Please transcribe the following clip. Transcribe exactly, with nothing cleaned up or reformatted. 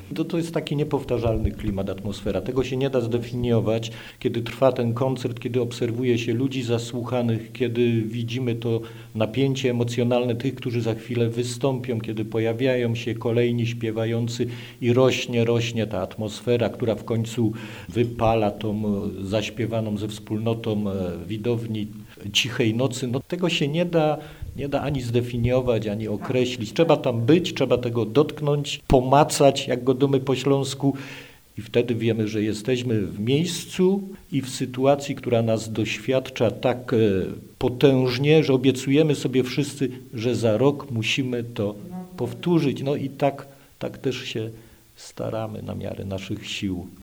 To, to jest taki niepowtarzalny klimat, atmosfera. Tego się nie da zdefiniować, kiedy trwa ten koncert, kiedy obserwuje się ludzi zasłuchanych, kiedy widzimy to napięcie emocjonalne tych, którzy za chwilę wystąpią, kiedy pojawiają się kolejni śpiewający i rośnie, rośnie ta atmosfera, która w końcu wypala tą zaśpiewaną ze wspólnotą widowni Cichej Nocy. No, tego się nie da Nie da ani zdefiniować, ani określić. Trzeba tam być, trzeba tego dotknąć, pomacać, jak godomy po śląsku i wtedy wiemy, że jesteśmy w miejscu i w sytuacji, która nas doświadcza tak e, potężnie, że obiecujemy sobie wszyscy, że za rok musimy to powtórzyć. No i tak, tak też się staramy na miarę naszych sił.